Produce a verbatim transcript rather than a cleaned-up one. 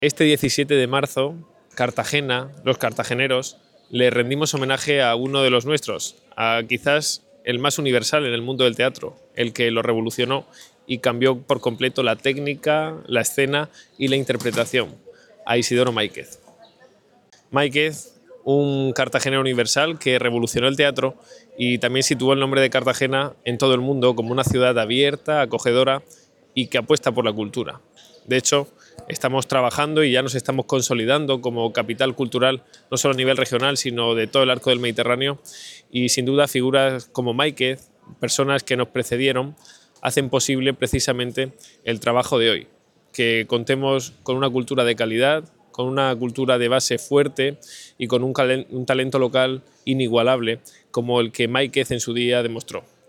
Este diecisiete de marzo, Cartagena, los cartageneros, le rendimos homenaje a uno de los nuestros, a quizás el más universal en el mundo del teatro, el que lo revolucionó y cambió por completo la técnica, la escena y la interpretación, a Isidoro Máiquez. Máiquez, un cartagenero universal que revolucionó el teatro y también situó el nombre de Cartagena en todo el mundo como una ciudad abierta, acogedora y que apuesta por la cultura. De hecho, estamos trabajando y ya nos estamos consolidando como capital cultural, no solo a nivel regional, sino de todo el arco del Mediterráneo. Y sin duda figuras como Máiquez, personas que nos precedieron, hacen posible precisamente el trabajo de hoy. Que contemos con una cultura de calidad, con una cultura de base fuerte y con un, un talento local inigualable como el que Máiquez en su día demostró.